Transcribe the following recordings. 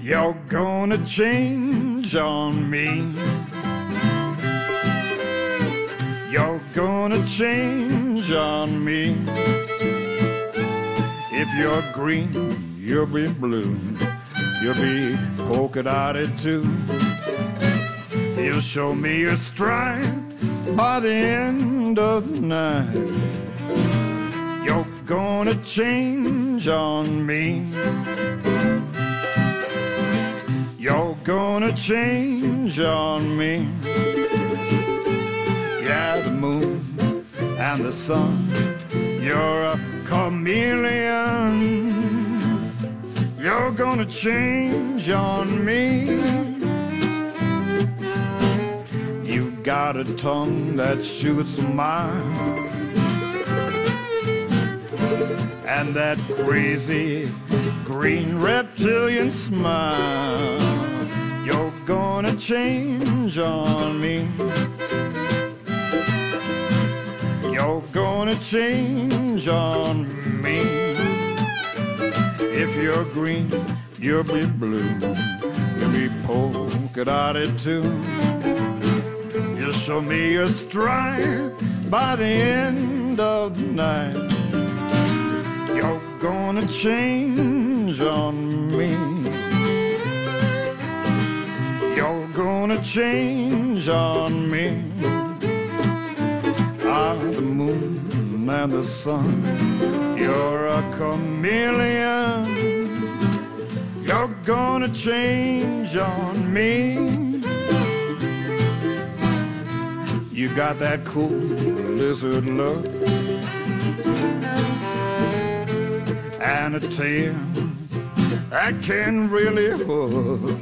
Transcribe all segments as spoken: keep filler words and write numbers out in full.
You're gonna change on me. You're gonna change on me. If you're green, you'll be blue. You'll be polka dotted too. You'll show me your stride by the end of the night. You're gonna change on me. You're gonna change on me. Yeah, the moon and the sun, you're a chameleon. You're gonna change on me. You got a tongue that shoots a mile, and that crazy green reptilian smile. You're gonna change on me. You're gonna change on me. If you're green, you'll be blue. You'll be polka dotted too. You'll show me your stride by the end of the night. You're gonna change on me. You're gonna change on me. Ah, the moon and the sun, you're a chameleon. You're gonna change on me. You got that cool lizard look and a tail that can really hook.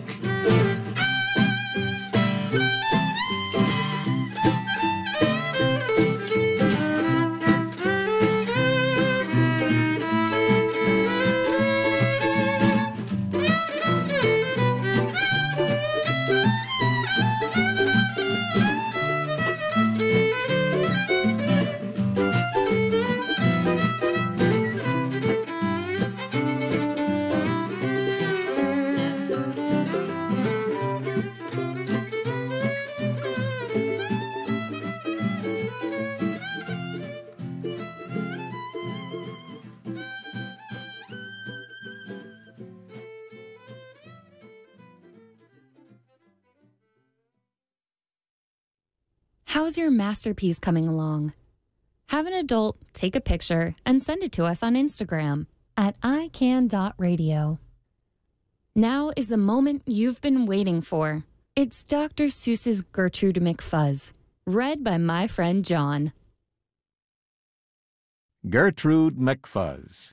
How's your masterpiece coming along? Have an adult take a picture and send it to us on Instagram at i can dot radio. Now is the moment you've been waiting for. It's Doctor Seuss's Gertrude McFuzz, read by my friend John. Gertrude McFuzz.